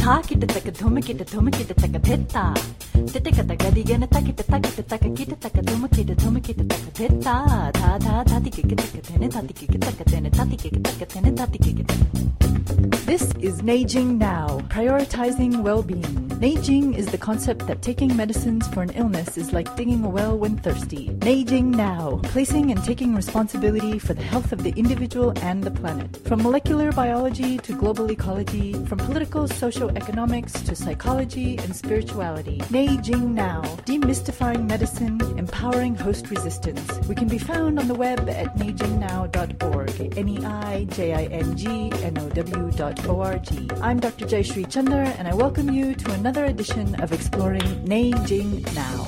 kita taka thuma kita taka theta. Tete kata gadigana taka kita taka thuma kita taka theta. Ta tati kita taka tene tati kita taka tene tati kita taka tene tati kita. This is Neijing Now, prioritizing well-being. Neijing is the concept that taking medicines for an illness is like digging a well when thirsty. Neijing Now, placing and taking responsibility for the health of the individual and the planet. From molecular biology to global ecology, from political socio-economics to psychology and spirituality. Neijing Now, demystifying medicine, empowering host resistance. We can be found on the web at neijingnow.org, neijingnow.org. I'm Dr. Jayashree Chandler, and I welcome you to another edition of Exploring Neijing Now.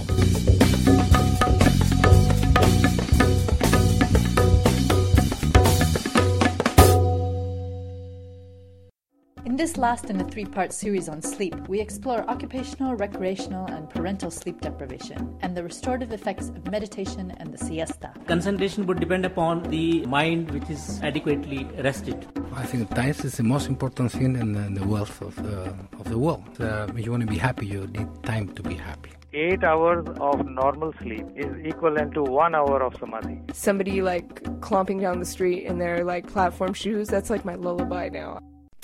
In this last in a three-part series on sleep, we explore occupational, recreational, and parental sleep deprivation and the restorative effects of meditation and the siesta. Concentration would depend upon the mind which is adequately rested. I think time is the most important thing in the wealth of the world. If you want to be happy, you need time to be happy. 8 hours of normal sleep is equivalent to 1 hour of samadhi. Somebody like clomping down the street in their like platform shoes, that's like my lullaby now.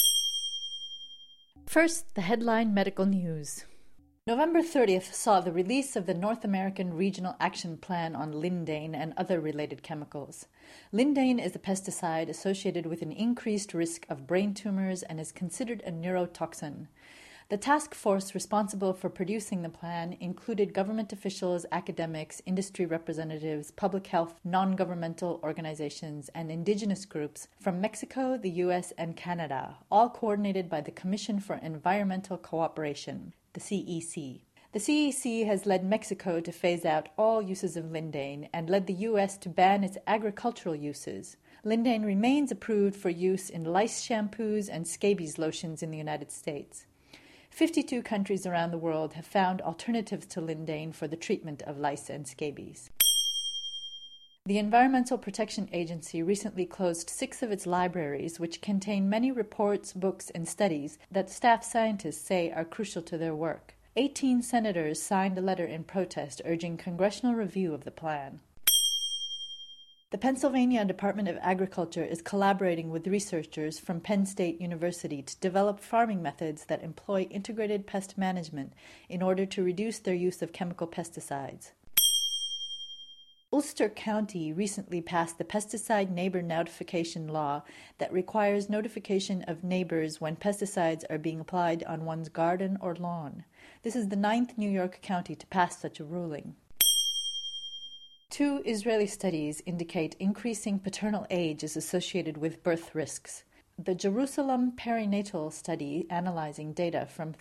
First, the headline medical news. November 30th saw the release of the North American Regional Action Plan on lindane and other related chemicals. Lindane is a pesticide associated with an increased risk of brain tumors and is considered a neurotoxin. The task force responsible for producing the plan included government officials, academics, industry representatives, public health, non-governmental organizations, and indigenous groups from Mexico, the U.S., and Canada, all coordinated by the Commission for Environmental Cooperation, the CEC. The CEC has led Mexico to phase out all uses of lindane and led the U.S. to ban its agricultural uses. Lindane remains approved for use in lice shampoos and scabies lotions in the United States. 52 countries around the world have found alternatives to lindane for the treatment of lice and scabies. The Environmental Protection Agency recently closed 6 of its libraries, which contain many reports, books, and studies that staff scientists say are crucial to their work. 18 senators signed a letter in protest urging congressional review of the plan. The Pennsylvania Department of Agriculture is collaborating with researchers from Penn State University to develop farming methods that employ integrated pest management in order to reduce their use of chemical pesticides. Ulster County recently passed the Pesticide Neighbor Notification Law that requires notification of neighbors when pesticides are being applied on one's garden or lawn. This is the 9th New York county to pass such a ruling. 2 Israeli studies indicate increasing paternal age is associated with birth risks. The Jerusalem Perinatal Study, analyzing data from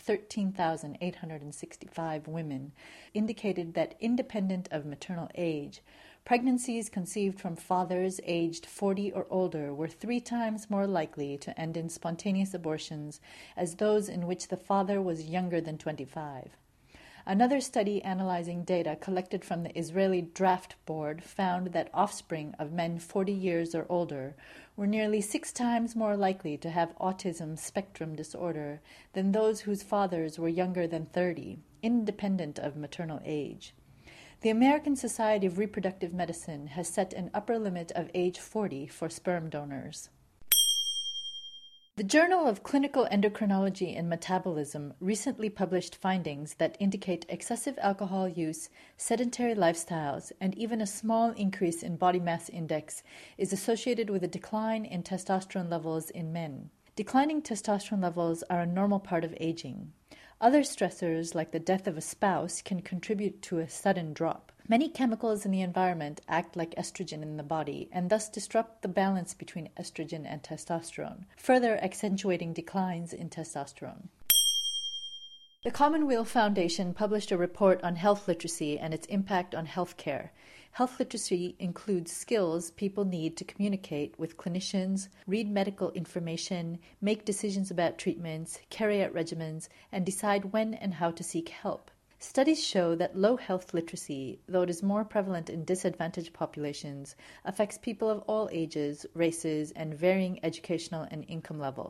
13,865 women, indicated that independent of maternal age, pregnancies conceived from fathers aged 40 or older were 3 times more likely to end in spontaneous abortions as those in which the father was younger than 25. Another study analyzing data collected from the Israeli Draft Board found that offspring of men 40 years or older were nearly 6 times more likely to have autism spectrum disorder than those whose fathers were younger than 30, independent of maternal age. The American Society of Reproductive Medicine has set an upper limit of age 40 for sperm donors. The Journal of Clinical Endocrinology and Metabolism recently published findings that indicate excessive alcohol use, sedentary lifestyles, and even a small increase in body mass index is associated with a decline in testosterone levels in men. Declining testosterone levels are a normal part of aging. Other stressors, like the death of a spouse, can contribute to a sudden drop. Many chemicals in the environment act like estrogen in the body and thus disrupt the balance between estrogen and testosterone, further accentuating declines in testosterone. The Commonweal Foundation published a report on health literacy and its impact on healthcare. Health literacy includes skills people need to communicate with clinicians, read medical information, make decisions about treatments, carry out regimens, and decide when and how to seek help. Studies show that low health literacy, though it is more prevalent in disadvantaged populations, affects people of all ages, races, and varying educational and income levels.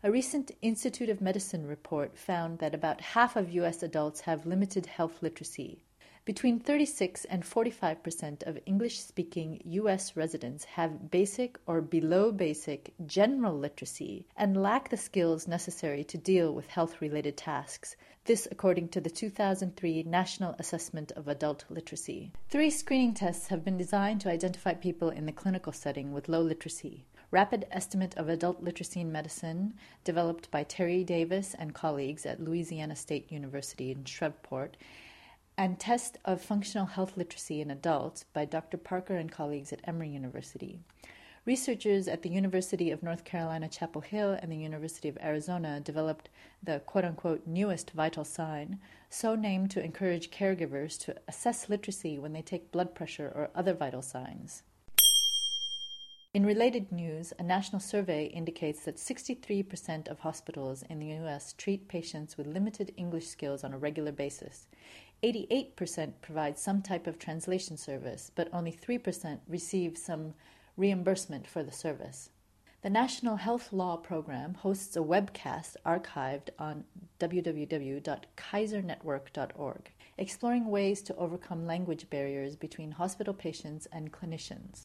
A recent Institute of Medicine report found that about half of U.S. adults have limited health literacy. Between 36 and 45% of English-speaking U.S. residents have basic or below basic general literacy and lack the skills necessary to deal with health-related tasks. This according to the 2003 National Assessment of Adult Literacy. 3 screening tests have been designed to identify people in the clinical setting with low literacy. Rapid Estimate of Adult Literacy in Medicine, developed by Terry Davis and colleagues at Louisiana State University in Shreveport, and Test of Functional Health Literacy in Adults by Dr. Parker and colleagues at Emory University. Researchers at the University of North Carolina, Chapel Hill, and the University of Arizona developed the quote-unquote newest vital sign, so named to encourage caregivers to assess literacy when they take blood pressure or other vital signs. In related news, a national survey indicates that 63% of hospitals in the U.S. treat patients with limited English skills on a regular basis. 88% provide some type of translation service, but only 3% receive some reimbursement for the service. The National Health Law Program hosts a webcast archived on www.kaisernetwork.org, exploring ways to overcome language barriers between hospital patients and clinicians.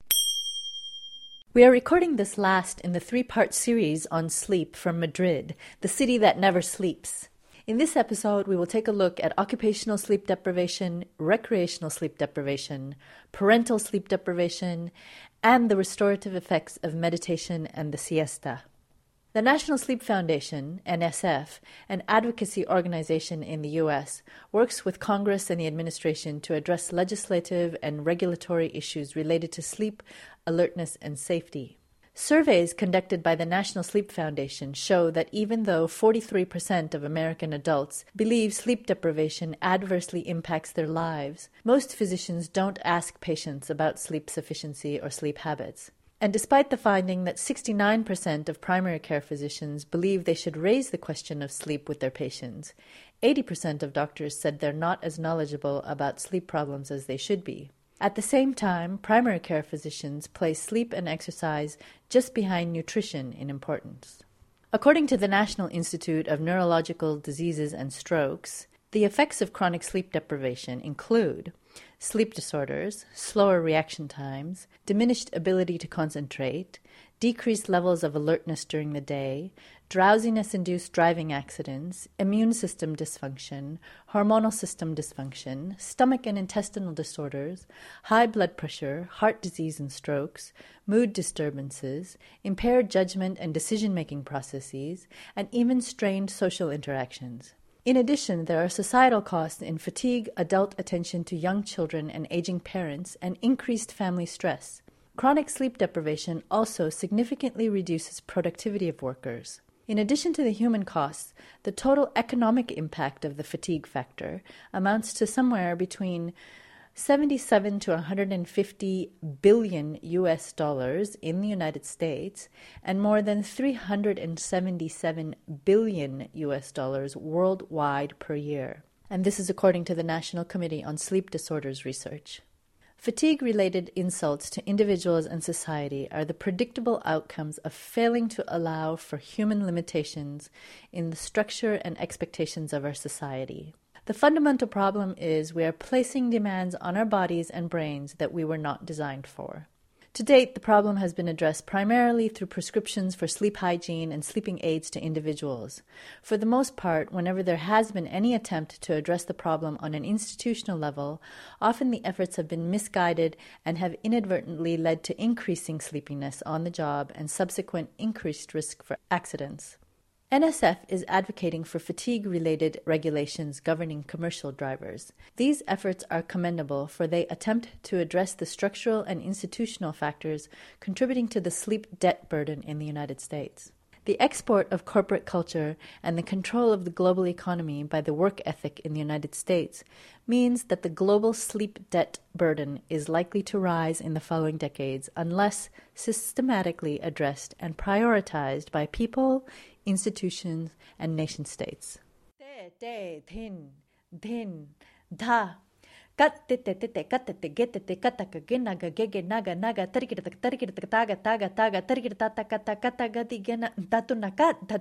We are recording this last in the 3-part series on sleep from Madrid, the city that never sleeps. In this episode, we will take a look at occupational sleep deprivation, recreational sleep deprivation, parental sleep deprivation, and the restorative effects of meditation and the siesta. The National Sleep Foundation, NSF, an advocacy organization in the U.S., works with Congress and the administration to address legislative and regulatory issues related to sleep, alertness, and safety. Surveys conducted by the National Sleep Foundation show that even though 43% of American adults believe sleep deprivation adversely impacts their lives, most physicians don't ask patients about sleep sufficiency or sleep habits. And despite the finding that 69% of primary care physicians believe they should raise the question of sleep with their patients, 80% of doctors said they're not as knowledgeable about sleep problems as they should be. At the same time, primary care physicians place sleep and exercise just behind nutrition in importance. According to the National Institute of Neurological Diseases and Strokes, the effects of chronic sleep deprivation include sleep disorders, slower reaction times, diminished ability to concentrate, decreased levels of alertness during the day, drowsiness-induced driving accidents, immune system dysfunction, hormonal system dysfunction, stomach and intestinal disorders, high blood pressure, heart disease and strokes, mood disturbances, impaired judgment and decision-making processes, and even strained social interactions. In addition, there are societal costs in fatigue, adult attention to young children and aging parents, and increased family stress. Chronic sleep deprivation also significantly reduces productivity of workers. In addition to the human costs, the total economic impact of the fatigue factor amounts to somewhere between 77 to 150 billion US dollars in the United States and more than 377 billion US dollars worldwide per year. And this is according to the National Committee on Sleep Disorders Research. Fatigue-related insults to individuals and society are the predictable outcomes of failing to allow for human limitations in the structure and expectations of our society. The fundamental problem is we are placing demands on our bodies and brains that we were not designed for. To date, the problem has been addressed primarily through prescriptions for sleep hygiene and sleeping aids to individuals. For the most part, whenever there has been any attempt to address the problem on an institutional level, often the efforts have been misguided and have inadvertently led to increasing sleepiness on the job and subsequent increased risk for accidents. NSF is advocating for fatigue-related regulations governing commercial drivers. These efforts are commendable, for they attempt to address the structural and institutional factors contributing to the sleep debt burden in the United States. The export of corporate culture and the control of the global economy by the work ethic in the United States means that the global sleep debt burden is likely to rise in the following decades unless systematically addressed and prioritized by people, institutions, and nation-states. Kattete kattete getete kataka genaga gege naga naga tarikita taga taga tarikita takata katagati gena tatunaka ta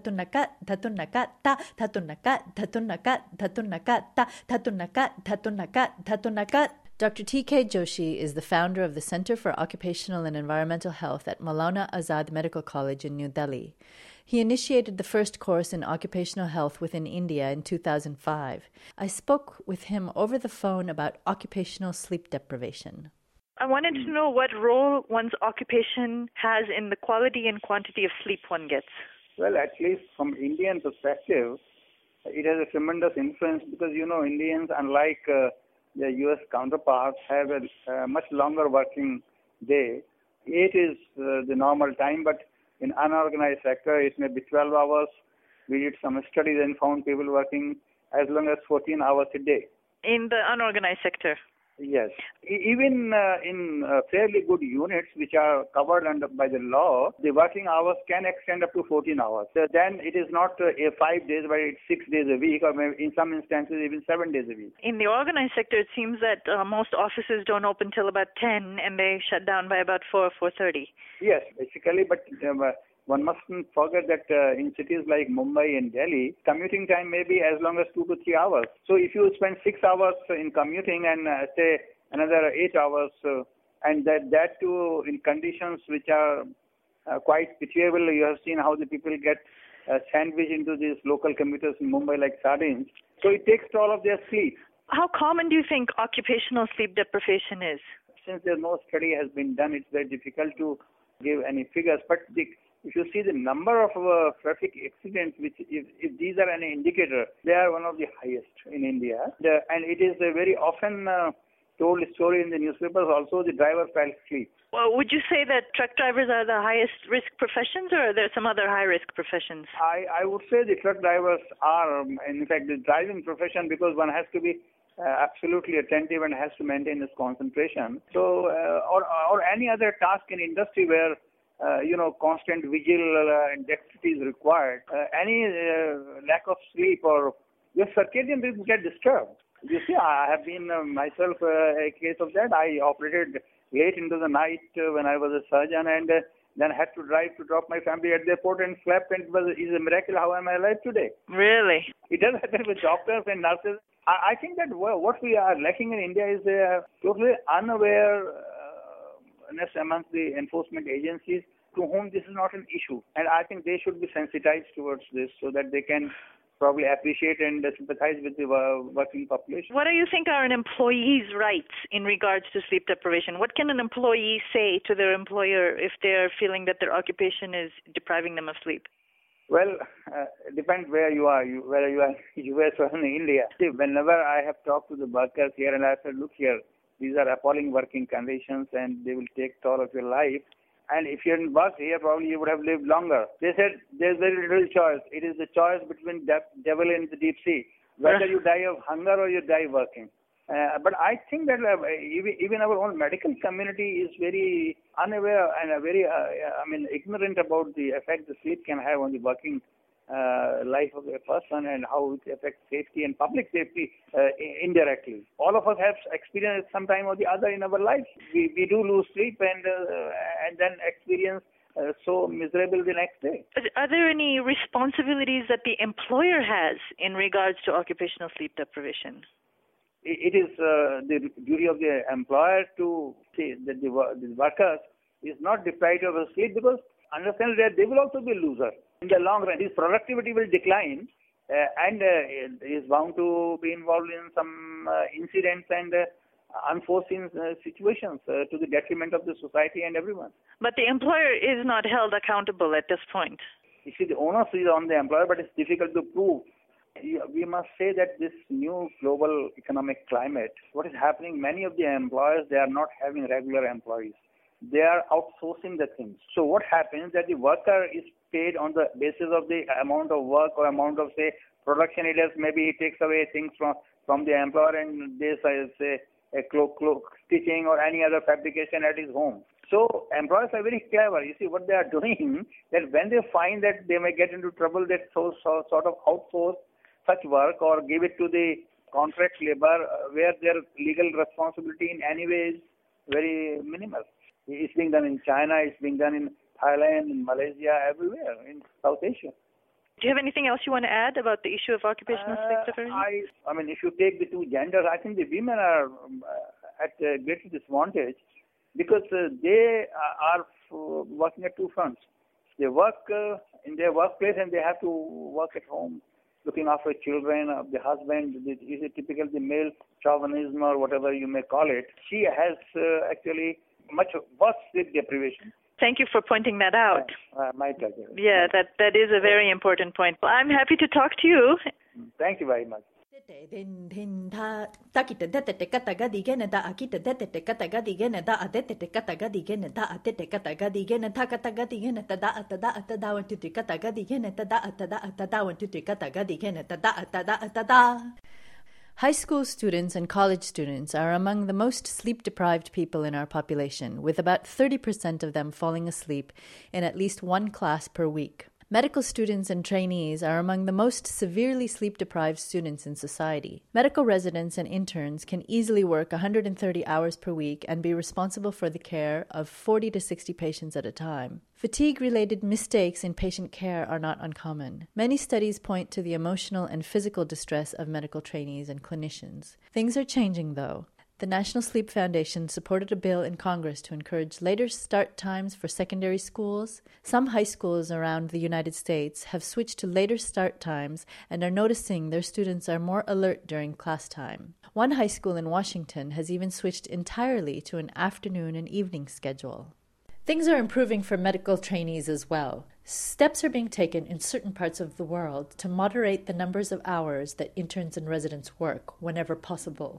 tatunaka. Dr. T.K. Joshi is the founder of the Center for Occupational and Environmental Health at Maulana Azad Medical College in New Delhi. He initiated the first course in occupational health within India in 2005. I spoke with him over the phone about occupational sleep deprivation. I wanted to know what role one's occupation has in the quality and quantity of sleep one gets. Well, at least from Indian perspective, it has a tremendous influence because, Indians, unlike their U.S. counterparts, have a much longer working day. 8 is the normal time, but in unorganized sector, it may be 12 hours. We did some studies and found people working as long as 14 hours a day. In the unorganized sector? Yes. Even in fairly good units which are covered by the law, the working hours can extend up to 14 hours. So then it is not 5 days, but it's 6 days a week, or maybe in some instances even 7 days a week. In the organized sector, it seems that most offices don't open till about 10 and they shut down by about 4 or 4:30. Yes, basically, but one mustn't forget that in cities like Mumbai and Delhi, commuting time may be as long as 2 to 3 hours. So if you spend 6 hours in commuting and say another 8 hours, and that too in conditions which are quite pitiable. You have seen how the people get sandwiched into these local commuters in Mumbai like sardines. So it takes all of their sleep. How common do you think occupational sleep deprivation is? Since no study has been done, it's very difficult to give any figures. But if you see the number of traffic accidents, which if these are any indicator, they are one of the highest in India. And it is a very often told story in the newspapers. Also, the driver fell asleep. Well, would you say that truck drivers are the highest risk professions, or are there some other high-risk professions? I would say the truck drivers are, in fact, the driving profession, because one has to be absolutely attentive and has to maintain his concentration. So, or any other task in industry where constant vigil and dexterity is required. Any lack of sleep or your circadian rhythm get disturbed. You see, I have been myself a case of that. I operated late into the night when I was a surgeon, and then had to drive to drop my family at the airport and slept, and it's a miracle how am I alive today. Really? It does happen with doctors and nurses. I think that what we are lacking in India is totally unawareness amongst the enforcement agencies to whom this is not an issue. And I think they should be sensitized towards this so that they can probably appreciate and sympathize with the working population. What do you think are an employee's rights in regards to sleep deprivation? What can an employee say to their employer if they're feeling that their occupation is depriving them of sleep? Well, it depends where you are, whether you are in the US or in India. See, whenever I have talked to the workers here and I said, look here, these are appalling working conditions and they will take toll of your life. And if you hadn't worked here, probably you would have lived longer. They said there's very little choice. It is the choice between devil and the deep sea. Whether you die of hunger or you die working. But I think that even our own medical community is very unaware and very, ignorant about the effect the sleep can have on the working life of a person and how it affects safety and public safety indirectly. All of us have experienced some time or the other in our lives. We do lose sleep and then experience so miserable the next day. Are there any responsibilities that the employer has in regards to occupational sleep deprivation? It is the duty of the employer to say that the workers is not deprived of sleep, because understand that they will also be losers. In the long run, his productivity will decline and is bound to be involved in some incidents and unforeseen situations to the detriment of the society and everyone. But the employer is not held accountable at this point. You see, the onus is on the employer, but it's difficult to prove. We must say that this new global economic climate, what is happening, many of the employers, they are not having regular employees. They are outsourcing the things. So what happens that the worker is paid on the basis of the amount of work or amount of, say, production it does. Maybe he takes away things from the employer and they say a cloak stitching or any other fabrication at his home. So employers are very clever. You see what they are doing, that when they find that they may get into trouble, they sort of outsource such work or give it to the contract labor where their legal responsibility in any way is very minimal. It's being done in China, it's being done in Thailand, in Malaysia, everywhere in South Asia. Do you have anything else you want to add about the issue of occupational sleep deprivation? I mean, if you take the two genders, I think the women are at a greater disadvantage because they are working at two fronts. They work in their workplace and they have to work at home, looking after children, the husband. Is it typical the male chauvinism or whatever you may call it? She has actually much worse sleep deprivation. Thank you for pointing that out. My pleasure. Yeah, that is a very important point. Well, I'm happy to talk to you. Thank you very much. High school students and college students are among the most sleep-deprived people in our population, with about 30% of them falling asleep in at least one class per week. Medical students and trainees are among the most severely sleep-deprived students in society. Medical residents and interns can easily work 130 hours per week and be responsible for the care of 40 to 60 patients at a time. Fatigue-related mistakes in patient care are not uncommon. Many studies point to the emotional and physical distress of medical trainees and clinicians. Things are changing, though. The National Sleep Foundation supported a bill in Congress to encourage later start times for secondary schools. Some high schools around the United States have switched to later start times and are noticing their students are more alert during class time. One high school in Washington has even switched entirely to an afternoon and evening schedule. Things are improving for medical trainees as well. Steps are being taken in certain parts of the world to moderate the numbers of hours that interns and residents work whenever possible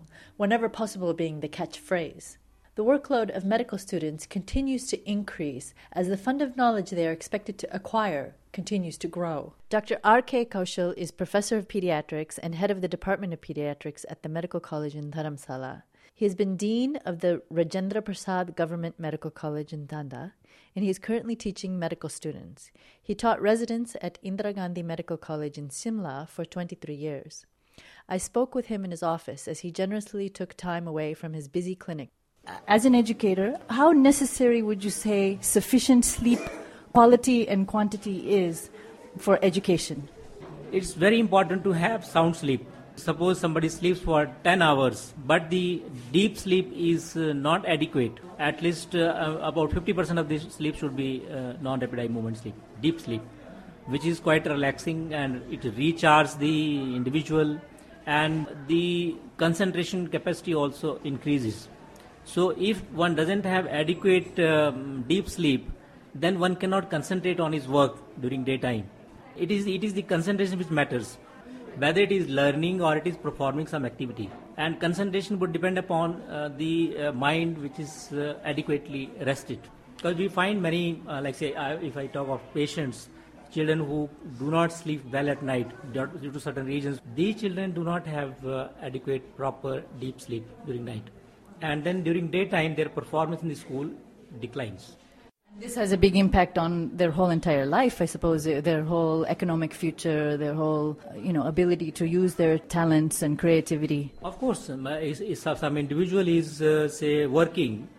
being the catchphrase. The workload of medical students continues to increase as the fund of knowledge they are expected to acquire continues to grow. Dr. R.K. Kaushal is professor of pediatrics and head of the Department of Pediatrics at the Medical College in Dharamsala. He has been dean of the Rajendra Prasad Government Medical College in Tanda, and he is currently teaching medical students. He taught residents at Indira Gandhi Medical College in Simla for 23 years. I spoke with him in his office as he generously took time away from his busy clinic. As an educator, how necessary would you say sufficient sleep quality and quantity is for education? It's very important to have sound sleep. Suppose somebody sleeps for 10 hours, but the deep sleep is not adequate. At least about 50% of this sleep should be non-rapid eye movement sleep, deep sleep, which is quite relaxing and it recharges the individual and the concentration capacity also increases. So if one doesn't have adequate deep sleep, then one cannot concentrate on his work during daytime. It is the concentration which matters, whether it is learning or it is performing some activity. And concentration would depend upon the mind which is adequately rested. Because we find many, if I talk of patients, children who do not sleep well at night due to certain reasons, these children do not have adequate, proper, deep sleep during night. And then during daytime, their performance in the school declines. This has a big impact on their whole entire life, I suppose, their whole economic future, their whole, ability to use their talents and creativity. Of course, if some individual is, working,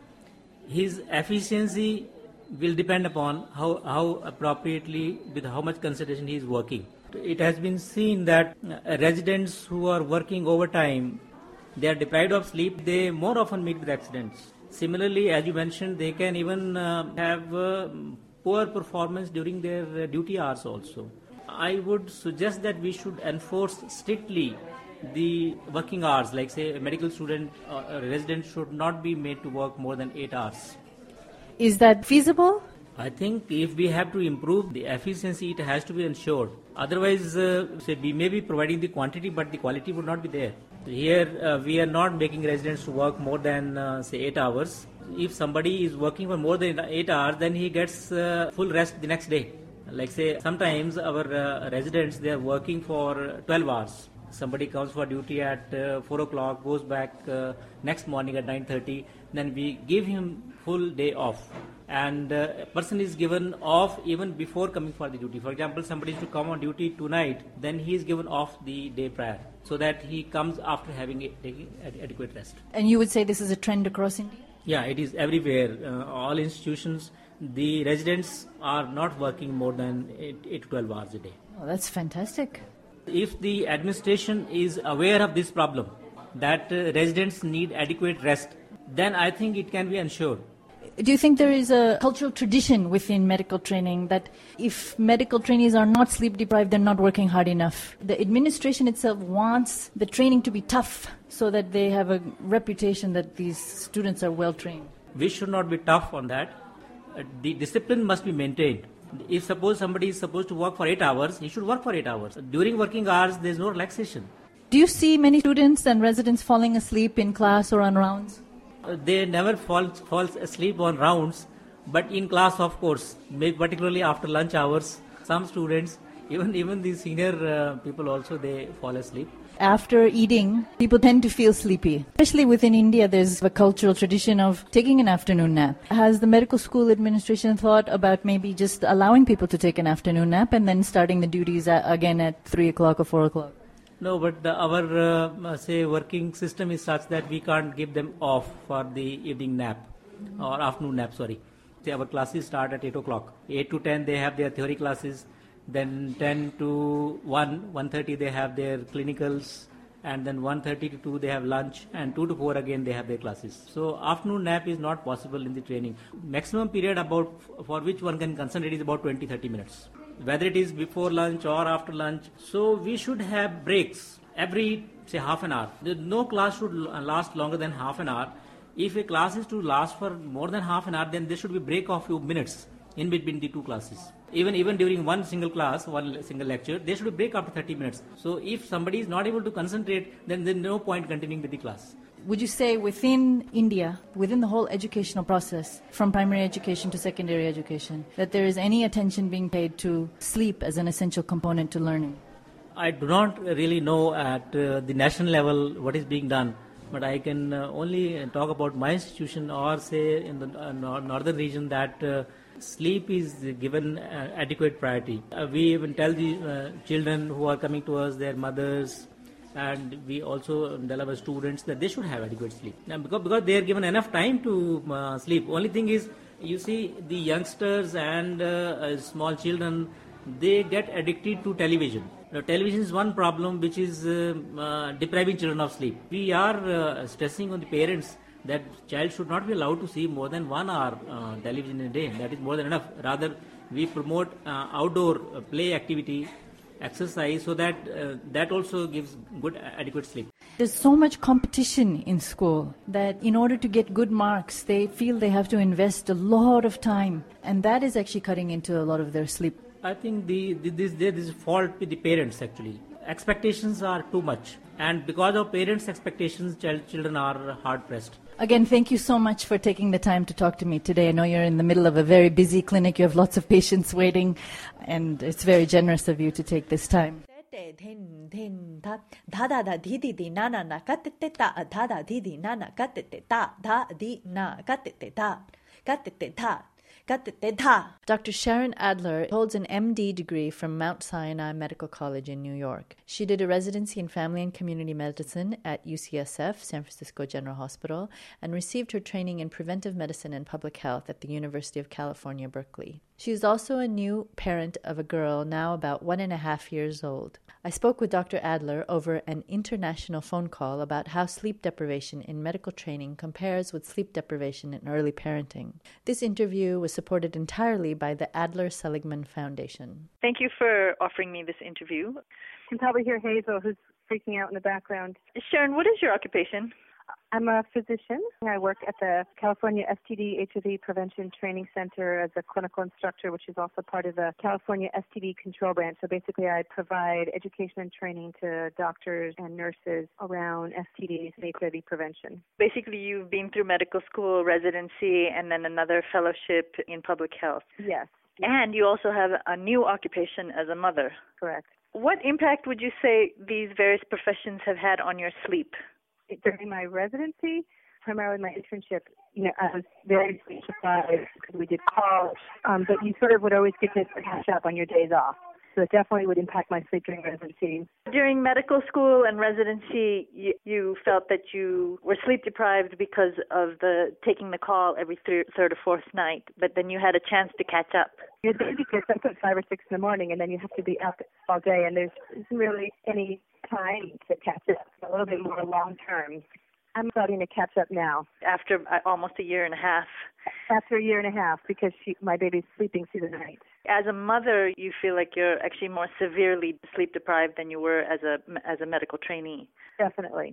his efficiency will depend upon how appropriately, with how much concentration he is working. It has been seen that residents who are working overtime, they are deprived of sleep, they more often meet with accidents. Similarly, as you mentioned, they can even have poor performance during their duty hours also. I would suggest that we should enforce strictly the working hours, like say a medical student or a resident should not be made to work more than 8 hours. Is that feasible? I think if we have to improve the efficiency, it has to be ensured. Otherwise, we may be providing the quantity, but the quality would not be there. Here, we are not making residents to work more than, 8 hours. If somebody is working for more than 8 hours, then he gets full rest the next day. Like say, sometimes our residents, they are working for 12 hours. Somebody comes for duty at 4 o'clock, goes back next morning at 9:30, then we give him full day off. And a person is given off even before coming for the duty. For example, somebody is to come on duty tonight, then he is given off the day prior, so that he comes after having taking adequate rest. And you would say this is a trend across India? Yeah, it is everywhere. All institutions, the residents are not working more than 8 to 12 hours a day. Oh, that's fantastic. If the administration is aware of this problem, that residents need adequate rest, then I think it can be ensured. Do you think there is a cultural tradition within medical training that if medical trainees are not sleep deprived, they're not working hard enough? The administration itself wants the training to be tough so that they have a reputation that these students are well trained. We should not be tough on that. The discipline must be maintained. If suppose somebody is supposed to work for 8 hours, he should work for 8 hours. During working hours, there is no relaxation. Do you see many students and residents falling asleep in class or on rounds? They never fall asleep on rounds, but in class, of course, particularly after lunch hours, some students, even the senior people also, they fall asleep. After eating, people tend to feel sleepy. Especially within India, there's a cultural tradition of taking an afternoon nap. Has the medical school administration thought about maybe just allowing people to take an afternoon nap and then starting the duties again at 3 o'clock or 4 o'clock? No, but our working system is such that we can't give them off for the evening nap or afternoon nap. Sorry, our classes start at 8 o'clock. 8 to 10 they have their theory classes. Then 10 to 1:30 they have their clinicals, and then 1:30 to 2 they have lunch, and 2 to 4 again they have their classes. So afternoon nap is not possible in the training. Maximum period for which one can concentrate is about 20-30 minutes. Whether it is before lunch or after lunch. So we should have breaks every, say, half an hour. No class should last longer than half an hour. If a class is to last for more than half an hour, then there should be break of few minutes in between the two classes. Even during one single class, one single lecture, there should be break after 30 minutes. So if somebody is not able to concentrate, then there's no point continuing with the class. Would you say within India, within the whole educational process, from primary education to secondary education, that there is any attention being paid to sleep as an essential component to learning? I do not really know at the national level what is being done, but I can only talk about my institution or say in the northern region that sleep is given adequate priority. We even tell the children who are coming to us, their mothers, and we also tell our students that they should have adequate sleep. Now, because they are given enough time to sleep. Only thing is, you see, the youngsters and small children, they get addicted to television. Now, television is one problem which is depriving children of sleep. We are stressing on the parents that child should not be allowed to see more than 1 hour television a day. That is more than enough. Rather, we promote outdoor play activity, exercise, so that that also gives good adequate sleep. There's so much competition in school that in order to get good marks, they feel they have to invest a lot of time, and that is actually cutting into a lot of their sleep. I think there is fault with the parents actually. Expectations are too much, and because of parents' expectations, children are hard pressed. Again, thank you so much for taking the time to talk to me today. I know you're in the middle of a very busy clinic. You have lots of patients waiting, and it's very generous of you to take this time. Dr. Sharon Adler holds an MD degree from Mount Sinai Medical College in New York. She did a residency in family and community medicine at UCSF, San Francisco General Hospital, and received her training in preventive medicine and public health at the University of California, Berkeley. She is also a new parent of a girl now about 1.5 years old. I spoke with Dr. Adler over an international phone call about how sleep deprivation in medical training compares with sleep deprivation in early parenting. This interview was supported entirely by the Adler-Seligman Foundation. Thank you for offering me this interview. You can probably hear Hazel, who's freaking out in the background. Sharon, what is your occupation? I'm a physician. I work at the California STD HIV Prevention Training Center as a clinical instructor, which is also part of the California STD Control Branch. So basically, I provide education and training to doctors and nurses around STDs and HIV prevention. Basically, you've been through medical school, residency, and then another fellowship in public health. Yes. And you also have a new occupation as a mother. Correct. What impact would you say these various professions have had on your sleep? During my residency, primarily my internship, I was very sleep deprived because we did calls, but you sort of would always get to catch up on your days off. So it definitely would impact my sleep during residency. During medical school and residency, you felt that you were sleep deprived because of the taking the call every third or fourth night, but then you had a chance to catch up. Your baby gets up at 5 or 6 in the morning, and then you have to be up all day, and there isn't really any time to catch up. A little bit more long term. I'm starting to catch up now. After almost a year and a half. After a year and a half, because my baby's sleeping through the night. As a mother, you feel like you're actually more severely sleep deprived than you were as a medical trainee. Definitely.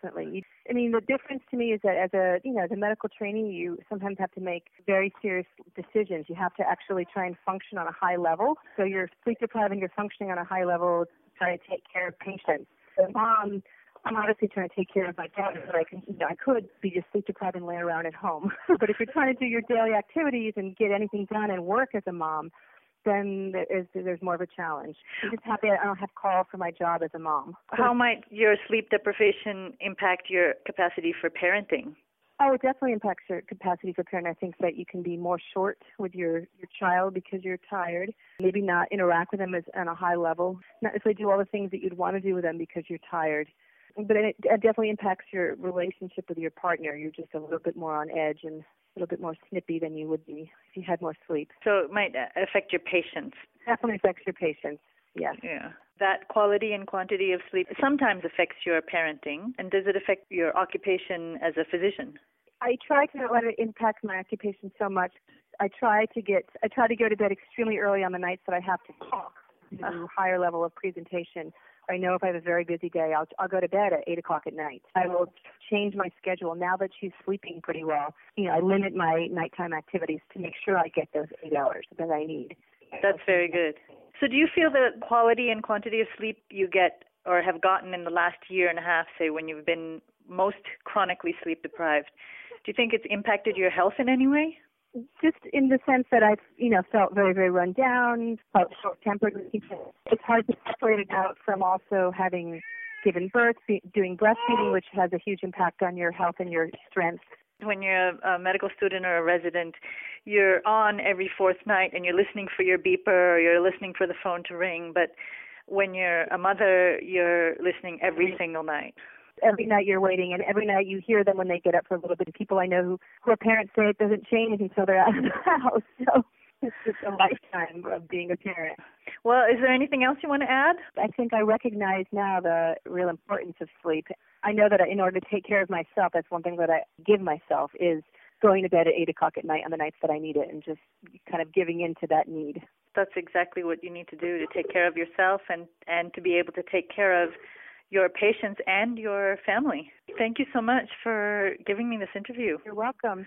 I mean, the difference to me is that as a medical trainee, you sometimes have to make very serious decisions. You have to actually try and function on a high level. So you're sleep deprived and you're functioning on a high level, trying to take care of patients. So Mom, I'm obviously trying to take care of my daughter, but I could be just sleep deprived and lay around at home. But if you're trying to do your daily activities and get anything done and work as a mom, then there's more of a challenge. I'm just happy I don't have call for my job as a mom. How might your sleep deprivation impact your capacity for parenting? Oh, it definitely impacts your capacity for parenting. I think that you can be more short with your child because you're tired. Maybe not interact with them on a high level. Not necessarily do all the things that you'd want to do with them because you're tired. But it definitely impacts your relationship with your partner. You're just a little bit more on edge and a little bit more snippy than you would be if you had more sleep. So it might affect your patience. Definitely affects your patience, yes. Yeah. That quality and quantity of sleep sometimes affects your parenting. And does it affect your occupation as a physician? I try to not let it impact my occupation so much. I try to go to bed extremely early on the nights that I have to talk, do a higher level of presentation. I know if I have a very busy day, I'll go to bed at 8 o'clock at night. I will change my schedule now that she's sleeping pretty well. I limit my nighttime activities to make sure I get those 8 hours that I need. That's very good. So do you feel the quality and quantity of sleep you get or have gotten in the last year and a half, say when you've been most chronically sleep deprived, do you think it's impacted your health in any way? Just in the sense that I've, felt very, very run down, felt short-tempered. It's hard to separate it out from also having given birth, doing breastfeeding, which has a huge impact on your health and your strength. When you're a medical student or a resident, you're on every fourth night and you're listening for your beeper or you're listening for the phone to ring. But when you're a mother, you're listening every single night. Every night you're waiting, and every night you hear them when they get up for a little bit. People I know who are parents say it doesn't change until they're out of the house. So it's just a lifetime of being a parent. Well, is there anything else you want to add? I think I recognize now the real importance of sleep. I know that in order to take care of myself, that's one thing that I give myself is going to bed at 8 o'clock at night on the nights that I need it and just kind of giving in to that need. That's exactly what you need to do to take care of yourself and to be able to take care of your patients and your family. Thank you so much for giving me this interview. You're welcome.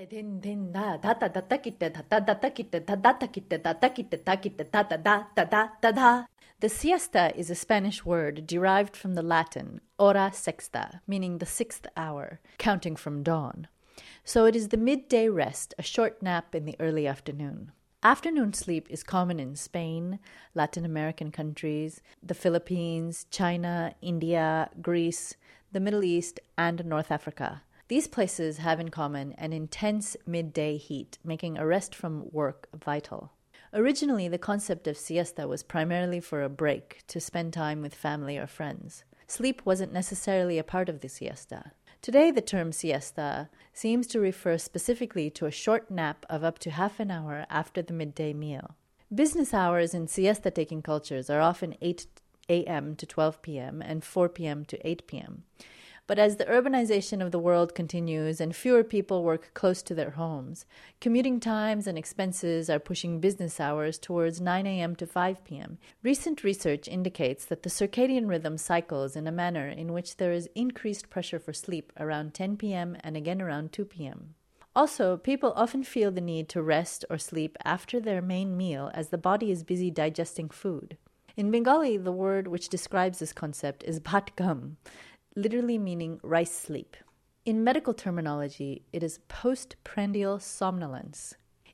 The siesta is a Spanish word derived from the Latin hora sexta, meaning the sixth hour, counting from dawn. So it is the midday rest, a short nap in the early afternoon. Afternoon sleep is common in Spain, Latin American countries, the Philippines, China, India, Greece, the Middle East, and North Africa. These places have in common an intense midday heat, making a rest from work vital. Originally, the concept of siesta was primarily for a break, to spend time with family or friends. Sleep wasn't necessarily a part of the siesta. Today, the term siesta seems to refer specifically to a short nap of up to half an hour after the midday meal. Business hours in siesta-taking cultures are often 8 a.m. to 12 p.m. and 4 p.m. to 8 p.m. But as the urbanization of the world continues and fewer people work close to their homes, commuting times and expenses are pushing business hours towards 9 a.m. to 5 p.m. Recent research indicates that the circadian rhythm cycles in a manner in which there is increased pressure for sleep around 10 p.m. and again around 2 p.m. Also, people often feel the need to rest or sleep after their main meal as the body is busy digesting food. In Bengali, the word which describes this concept is bhat gum, literally meaning rice sleep. In medical terminology, it is postprandial somnolence.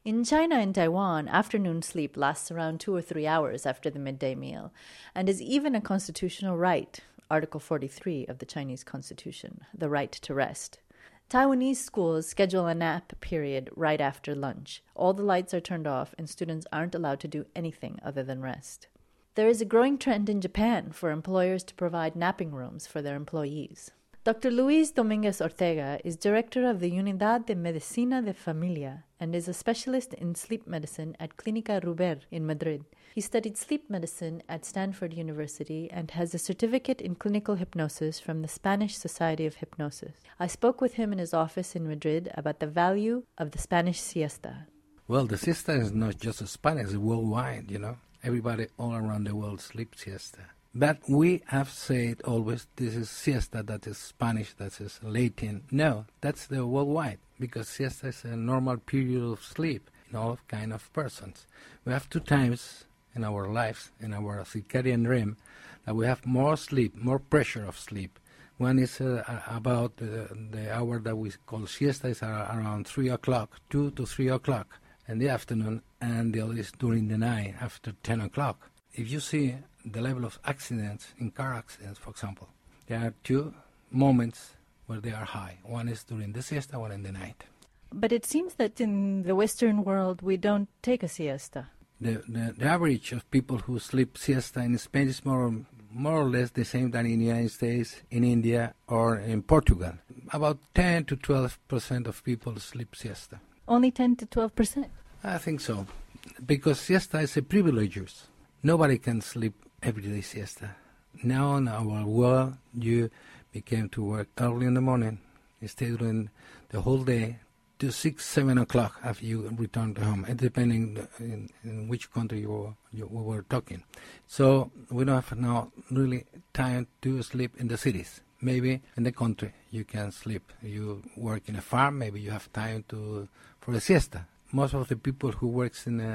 In China and Taiwan, afternoon sleep lasts around 2 or 3 hours after the midday meal and is even a constitutional right, Article 43 of the Chinese Constitution, the right to rest. Taiwanese schools schedule a nap period right after lunch. All the lights are turned off and students aren't allowed to do anything other than rest. There is a growing trend in Japan for employers to provide napping rooms for their employees. Dr. Luis Dominguez Ortega is director of the Unidad de Medicina de Familia and is a specialist in sleep medicine at Clínica Ruber in Madrid. He studied sleep medicine at Stanford University and has a certificate in clinical hypnosis from the Spanish Society of Hypnosis. I spoke with him in his office in Madrid about the value of the Spanish siesta. Well, the siesta is not just a Spanish, it's worldwide, Everybody all around the world sleeps siesta. But we have said always this is siesta, that is Spanish, that is Latin. No, that's the worldwide, because siesta is a normal period of sleep in all kind of persons. We have 2 times in our lives, in our circadian rhythm, that we have more sleep, more pressure of sleep. One is about the hour that we call siesta is around 3 o'clock, 2 to 3 o'clock in the afternoon, and the other is during the night after 10 o'clock. If you see the level of accidents, in car accidents, for example, there are 2 moments where they are high. One is during the siesta, one in the night. But it seems that in the Western world we don't take a siesta. The average of people who sleep siesta in Spain is more or less the same than in the United States, in India, or in Portugal. About 10 to 12% of people sleep siesta. Only 10 to 12%? I think so, because siesta is a privilege. Nobody can sleep every day siesta. Now in our world, you became to work early in the morning, you stay during the whole day to 6, 7 o'clock after you return to home, depending in which country we were talking. So we don't have now really time to sleep in the cities. Maybe in the country you can sleep. You work in a farm, maybe you have time for a siesta. Most of the people who works in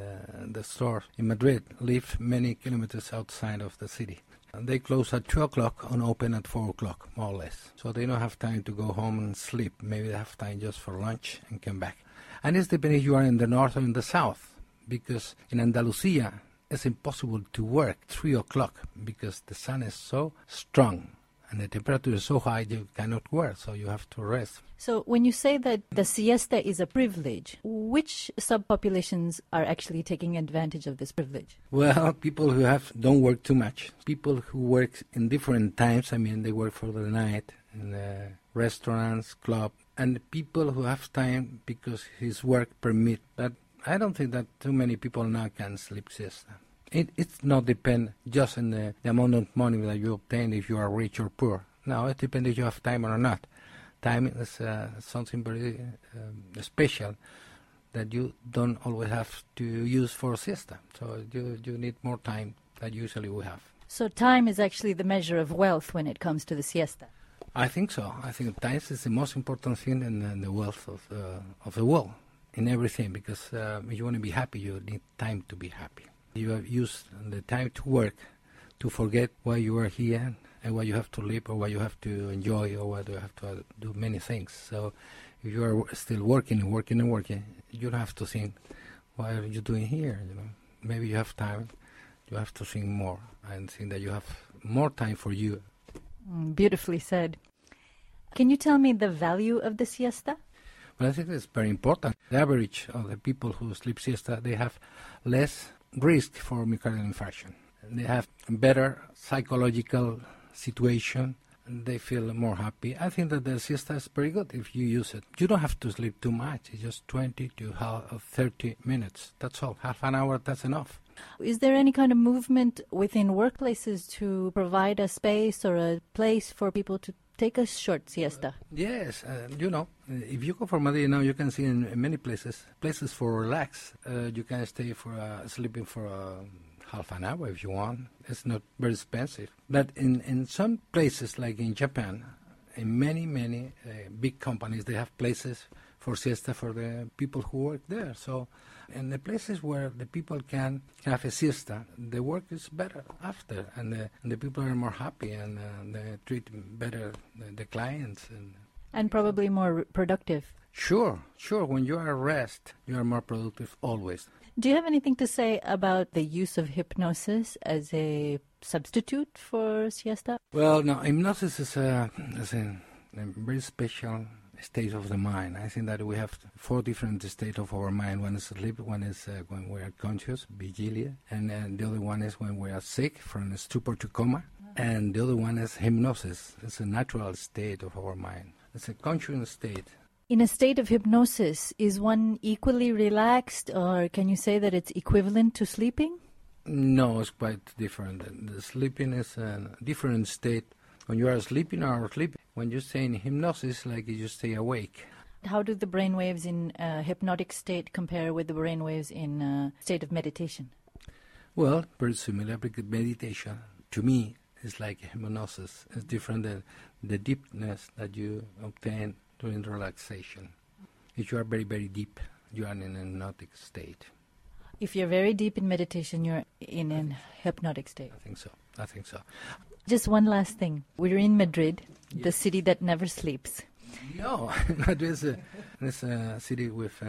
the store in Madrid live many kilometers outside of the city. And they close at 2 o'clock and open at 4 o'clock, more or less. So they don't have time to go home and sleep. Maybe they have time just for lunch and come back. And it's depending if you are in the north or in the south, because in Andalusia it's impossible to work 3 o'clock because the sun is so strong and the temperature is so high you cannot work, so you have to rest. So when you say that the siesta is a privilege, which subpopulations are actually taking advantage of this privilege? Well, people who don't work too much. People who work in different times, they work for the night in restaurants, club, and people who have time because his work permit. But I don't think that too many people now can sleep siesta. It's not depend just on the amount of money that you obtain if you are rich or poor. No, it depends if you have time or not. Time is something very special that you don't always have to use for siesta. So you need more time than usually we have. So time is actually the measure of wealth when it comes to the siesta? I think so. I think time is the most important thing in the wealth of the world, in everything, because if you want to be happy, you need time to be happy. You have used the time to work to forget why you are here and why you have to live or why you have to enjoy or why you have to do many things. So if you are still working, you don't have to think, why are you doing here? Maybe you have time. You have to think more and think that you have more time for you. Beautifully said. Can you tell me the value of the siesta? Well, I think it's very important. The average of the people who sleep siesta, they have less risk for myocardial infarction. They have better psychological situation. They feel more happy. I think that the siesta is very good if you use it. You don't have to sleep too much. It's just 20 to 30 minutes. That's all. Half an hour, that's enough. Is there any kind of movement within workplaces to provide a space or a place for people to take a short siesta? Yes, if you go for Madrid now, you can see in many places for relax. You can stay for sleeping for half an hour if you want. It's not very expensive. But in some places, like in Japan, in many big companies, they have places for siesta for the people who work there. So in the places where the people can have a siesta, the work is better after, and the people are more happy, and they treat better the clients. And probably more productive. Sure. When you are at rest, you are more productive always. Do you have anything to say about the use of hypnosis as a substitute for siesta? Well, no, hypnosis is a very special state of the mind. I think that we have 4 different states of our mind. One is sleep, one is when we are conscious, vigilia, and the other one is when we are sick, from stupor to coma, and the other one is hypnosis. It's a natural state of our mind. It's a conscious state. In a state of hypnosis, is one equally relaxed, or can you say that it's equivalent to sleeping? No, it's quite different. The sleeping is a different state. When you are sleeping or sleeping, when you stay in hypnosis, like you stay awake. How do the brainwaves in a hypnotic state compare with the brainwaves in a state of meditation? Well, very similar, because meditation, to me, is like hypnosis. It's different than the deepness that you obtain during relaxation. If you are very, very deep, you are in an hypnotic state. If you're very deep in meditation, you're in a hypnotic state. I think so. Just one last thing. We're in Madrid, the city that never sleeps. No, Madrid is a city with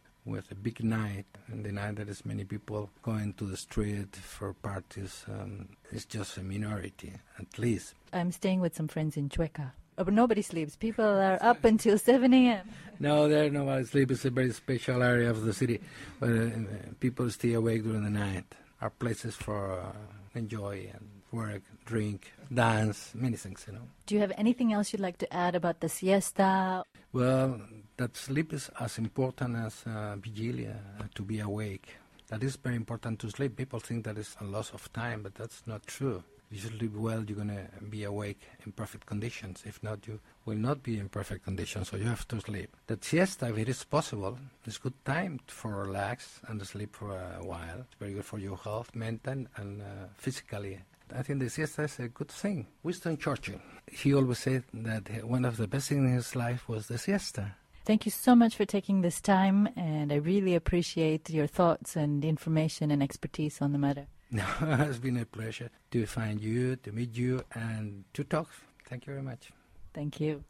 a big night, and the night that is many people going to the street for parties. It's just a minority, at least. I'm staying with some friends in Chueca. But nobody sleeps. People are up until 7 a.m. No, there nobody sleeps. It's a very special area of the city where people stay awake during the night. Are places for enjoy and work, drink, dance, many things, Do you have anything else you'd like to add about the siesta? Well, that sleep is as important as vigilia, to be awake. That is very important to sleep. People think that it's a loss of time, but that's not true. If you sleep well, you're going to be awake in perfect conditions. If not, you will not be in perfect conditions, so you have to sleep. That siesta, if it is possible, is good time for relax and sleep for a while. It's very good for your health, mental and physically. I think the siesta is a good thing. Winston Churchill, he always said that one of the best things in his life was the siesta. Thank you so much for taking this time, and I really appreciate your thoughts and information and expertise on the matter. No, it has been a pleasure to find you, to meet you, and to talk. Thank you very much. Thank you.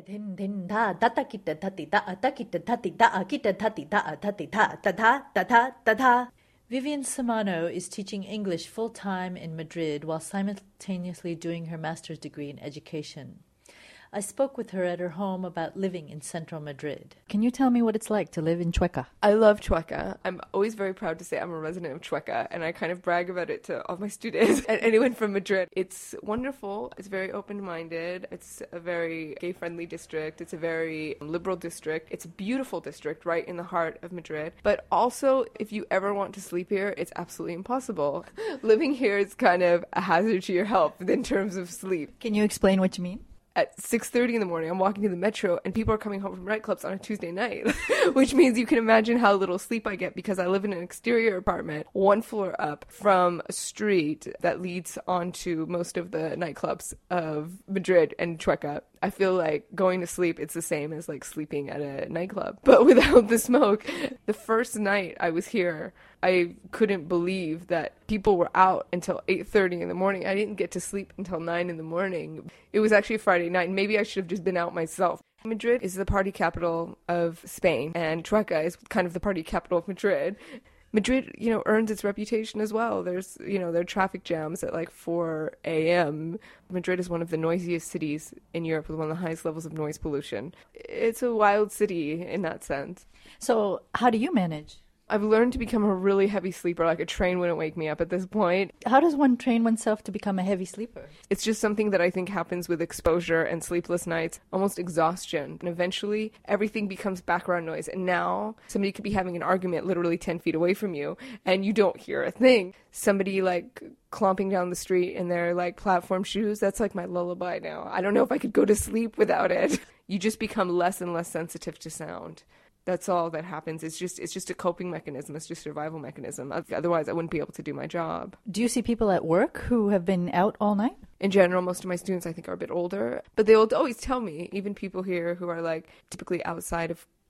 Vivian Samano is teaching English full-time in Madrid while simultaneously doing her master's degree in education. I spoke with her at her home about living in central Madrid. Can you tell me what it's like to live in Chueca? I love Chueca. I'm always very proud to say I'm a resident of Chueca, and I kind of brag about it to all my students and anyone from Madrid. It's wonderful. It's very open-minded. It's a very gay-friendly district. It's a very liberal district. It's a beautiful district right in the heart of Madrid. But also, if you ever want to sleep here, it's absolutely impossible. Living here is kind of a hazard to your health in terms of sleep. Can you explain what you mean? At 6:30 in the morning, I'm walking to the metro, and people are coming home from nightclubs on a Tuesday night, which means you can imagine how little sleep I get because I live in an exterior apartment, 1 floor up from a street that leads onto most of the nightclubs of Madrid and Chueca. I feel like going to sleep, it's the same as like sleeping at a nightclub, but without the smoke. The first night I was here, I couldn't believe that people were out until 8:30 in the morning. I didn't get to sleep until 9 in the morning. It was actually a Friday night, and maybe I should have just been out myself. Madrid is the party capital of Spain, and Chueca is kind of the party capital of Madrid. Madrid, earns its reputation as well. There's, there are traffic jams at like 4 a.m. Madrid is one of the noisiest cities in Europe with one of the highest levels of noise pollution. It's a wild city in that sense. So how do you manage? I've learned to become a really heavy sleeper. Like a train wouldn't wake me up at this point. How does one train oneself to become a heavy sleeper? It's just something that I think happens with exposure and sleepless nights, almost exhaustion. And eventually everything becomes background noise. And now somebody could be having an argument literally 10 feet away from you and you don't hear a thing. Somebody like clomping down the street in their like platform shoes, that's like my lullaby now. I don't know if I could go to sleep without it. You just become less and less sensitive to sound. That's all that happens. It's just a coping mechanism. It's just a survival mechanism. Otherwise, I wouldn't be able to do my job. Do you see people at work who have been out all night? In general, most of my students, I think, are a bit older. But they'll always tell me, even people here who are like typically outside of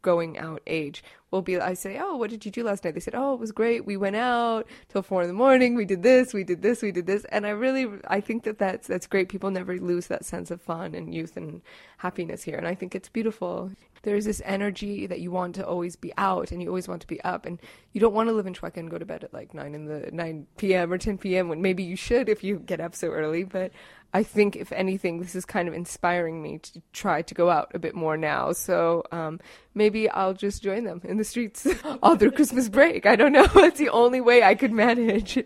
going out age. I say, oh, what did you do last night? They said, oh, it was great. We went out till 4 a.m. We did this, we did this, we did this. And I think that's great. People never lose that sense of fun and youth and happiness here. And I think it's beautiful. There's this energy that you want to always be out and you always want to be up. And you don't want to live in Chueca and go to bed at like 9 p.m. or 10 p.m. when maybe you should if you get up so early. But I think, if anything, this is kind of inspiring me to try to go out a bit more now. So maybe I'll just join them in the streets all through Christmas break. I don't know. It's the only way I could manage.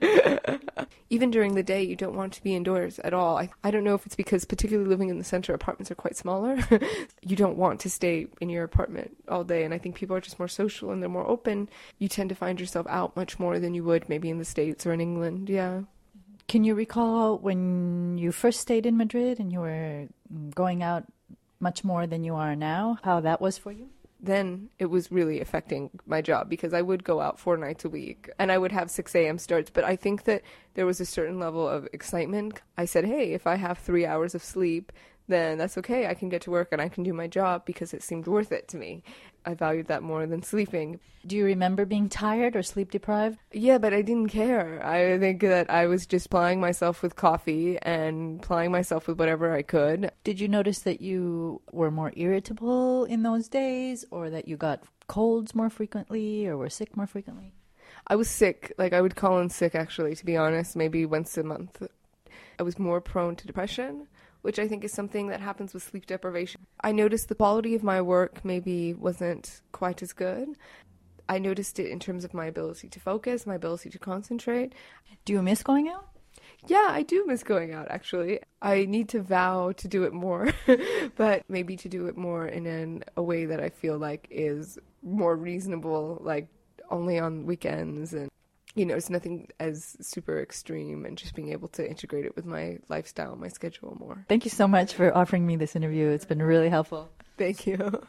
Even during the day, you don't want to be indoors at all. I don't know if it's because, particularly living in the center, apartments are quite smaller. You don't want to stay in your apartment all day. And I think people are just more social and they're more open. You tend to find yourself out much more than you would maybe in the States or in England. Yeah. Can you recall when you first stayed in Madrid and you were going out much more than you are now, how that was for you? Then it was really affecting my job because I would go out 4 nights a week and I would have 6 a.m. starts. But I think that there was a certain level of excitement. I said, hey, if I have 3 hours of sleep, then that's okay. I can get to work and I can do my job because it seemed worth it to me. I valued that more than sleeping. Do you remember being tired or sleep deprived? Yeah, but I didn't care. I think that I was just plying myself with coffee and plying myself with whatever I could. Did you notice that you were more irritable in those days, or that you got colds more frequently or were sick more frequently? I was sick. Like, I would call in sick, actually, to be honest, maybe once a month. I was more prone to depression, which I think is something that happens with sleep deprivation. I noticed the quality of my work maybe wasn't quite as good. I noticed it in terms of my ability to focus, my ability to concentrate. Do you miss going out? Yeah, I do miss going out, actually. I need to vow to do it more, but maybe to do it more in a way that I feel like is more reasonable, like only on weekends. And, you know, it's nothing as super extreme, and just being able to integrate it with my lifestyle, my schedule more. Thank you so much for offering me this interview. It's been really helpful. Thank you.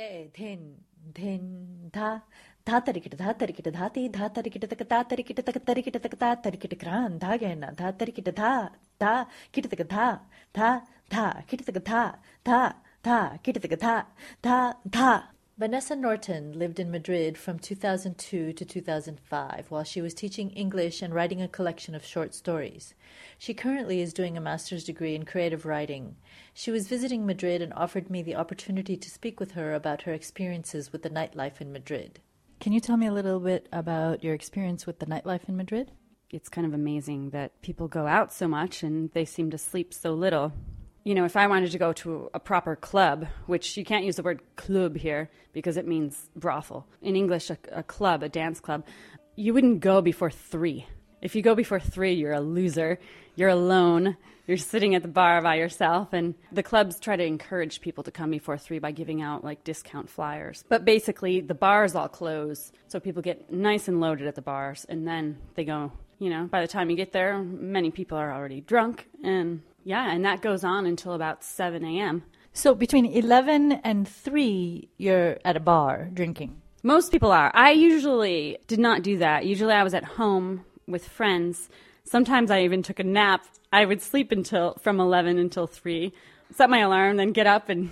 Vanessa Norton lived in Madrid from 2002 to 2005 while she was teaching English and writing a collection of short stories. She currently is doing a master's degree in creative writing. She was visiting Madrid and offered me the opportunity to speak with her about her experiences with the nightlife in Madrid. Can you tell me a little bit about your experience with the nightlife in Madrid? It's kind of amazing that people go out so much and they seem to sleep so little. You know, if I wanted to go to a proper club, which you can't use the word club here because it means brothel. In English, a club, a dance club, you wouldn't go before 3. If you go before 3, you're a loser. You're alone. You're sitting at the bar by yourself. And the clubs try to encourage people to come before 3 by giving out, like, discount flyers. But basically, the bars all close, so people get nice and loaded at the bars. And then they go, you know, by the time you get there, many people are already drunk. And yeah, and that goes on until about 7 a.m. So between 11 and 3, you're at a bar drinking? Most people are. I usually did not do that. Usually I was at home with friends. Sometimes I even took a nap. I would sleep from 11 until 3, set my alarm, then get up and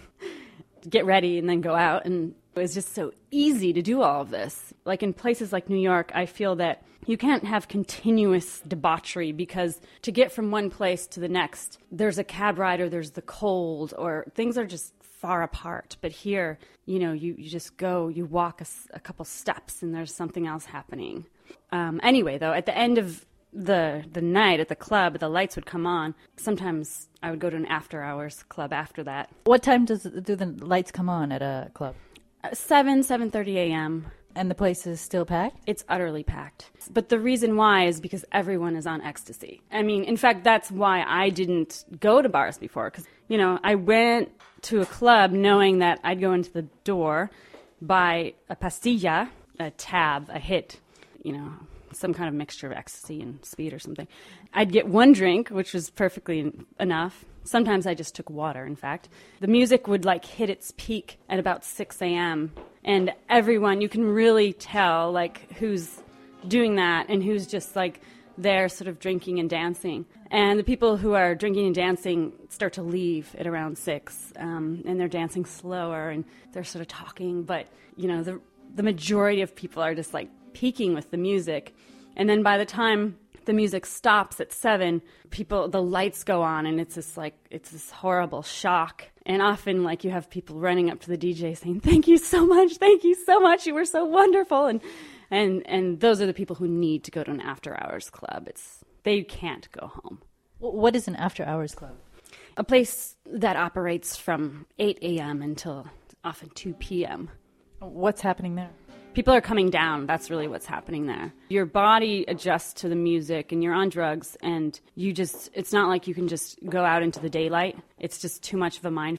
get ready and then go out. And it was just so easy to do all of this. Like in places like New York, I feel that you can't have continuous debauchery because to get from one place to the next, there's a cab ride or there's the cold or things are just far apart. But here, you know, you just go, you walk a couple steps and there's something else happening. Anyway, though, at the end of the night at the club, the lights would come on. Sometimes I would go to an after-hours club after that. What time do the lights come on at a club? 7:30 a.m. And the place is still packed? It's utterly packed. But the reason why is because everyone is on ecstasy. I mean, in fact, that's why I didn't go to bars before. Because, you know, I went to a club knowing that I'd go into the door, buy a pastilla, a tab, a hit, you know, some kind of mixture of ecstasy and speed or something. I'd get one drink, which was perfectly enough. Sometimes I just took water, in fact. The music would, like, hit its peak at about 6 a.m., and everyone, you can really tell, like, who's doing that and who's just, like, they're sort of drinking and dancing. And the people who are drinking and dancing start to leave at around 6, and they're dancing slower, and they're sort of talking. But, you know, the majority of people are just, like, peaking with the music. And then by the time the music stops at 7, the lights go on, and it's this horrible shock. And often, like, you have people running up to the DJ saying, thank you so much, you were so wonderful. And those are the people who need to go to an after-hours club. They can't go home. What is an after-hours club? A place that operates from 8 a.m. until often 2 p.m. What's happening there? People are coming down. That's really what's happening there. Your body adjusts to the music, and you're on drugs, and it's not like you can just go out into the daylight. It's just too much of a mind.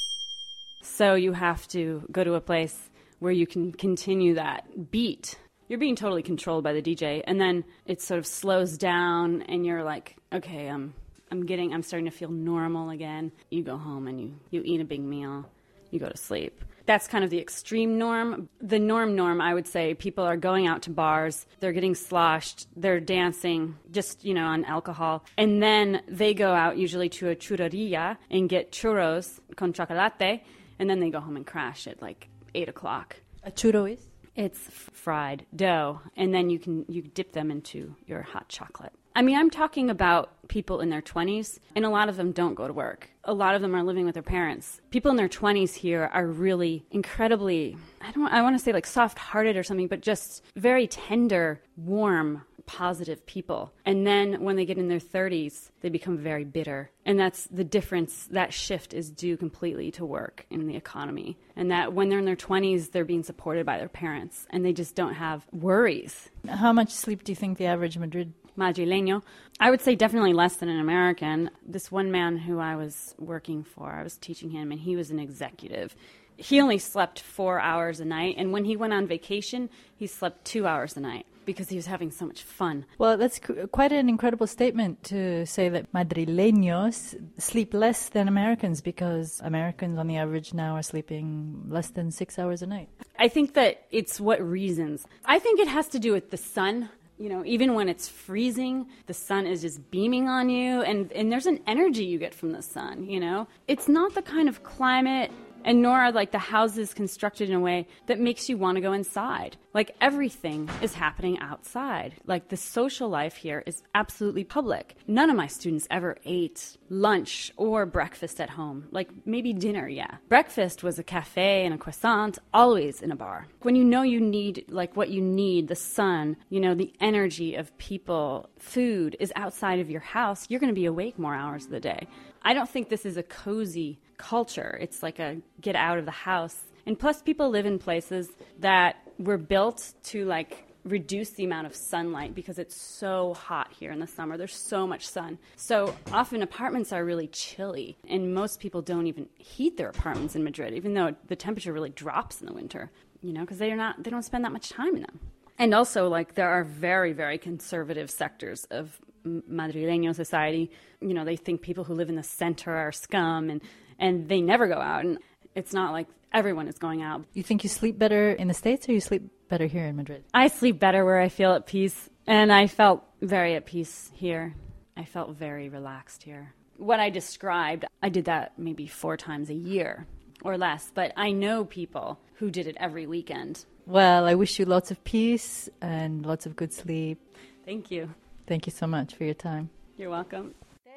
So you have to go to a place where you can continue that beat. You're being totally controlled by the DJ, and then it sort of slows down, and you're like, okay, I'm starting to feel normal again. You go home and you eat a big meal. You go to sleep. That's kind of the extreme norm. The norm, I would say, people are going out to bars, they're getting sloshed, they're dancing, just, you know, on alcohol. And then they go out usually to a churreria and get churros con chocolate, and then they go home and crash at like 8 o'clock. A churro is? It's fried dough, and then you dip them into your hot chocolate. I mean, I'm talking about people in their 20s, and a lot of them don't go to work. A lot of them are living with their parents. People in their 20s here are really incredibly, I want to say like soft-hearted or something, but just very tender, warm, positive people. And then when they get in their 30s, they become very bitter. And that's the difference. That shift is due completely to work in the economy. And that when they're in their 20s, they're being supported by their parents, and they just don't have worries. How much sleep do you think the average Madrileño, I would say definitely less than an American. This one man who I was working for, I was teaching him, and he was an executive. He only slept 4 hours a night, and when he went on vacation, he slept 2 hours a night because he was having so much fun. Well, that's quite an incredible statement to say that Madrileños sleep less than Americans, because Americans on the average now are sleeping less than 6 hours a night. I think that it's what reasons. I think it has to do with the sun. You know, even when it's freezing, the sun is just beaming on you, and there's an energy you get from the sun, you know. It's not the kind of climate, and nor are like the houses constructed in a way that makes you want to go inside. Like everything is happening outside. Like the social life here is absolutely public. None of my students ever ate lunch or breakfast at home. Like maybe dinner, yeah. Breakfast was a cafe and a croissant, always in a bar. When you know you need, like what you need, the sun, you know, the energy of people, food is outside of your house, you're going to be awake more hours of the day. I don't think this is a cozy culture. It's like a get out of the house. And plus people live in places that were built to like reduce the amount of sunlight because it's so hot here in the summer. There's so much sun. So often apartments are really chilly, and most people don't even heat their apartments in Madrid, even though the temperature really drops in the winter, you know, because they don't spend that much time in them. And also, like, there are very, very conservative sectors of Madrileño society. You know, they think people who live in the center are scum, and they never go out. And it's not like everyone is going out. You think you sleep better in the States, or you sleep better here in Madrid? I sleep better where I feel at peace, and I felt very at peace here. I felt very relaxed here. What I described, I did that maybe 4 times a year or less, but I know people who did it every weekend. Well, I wish you lots of peace and lots of good sleep. Thank you. Thank you so much for your time. You're welcome.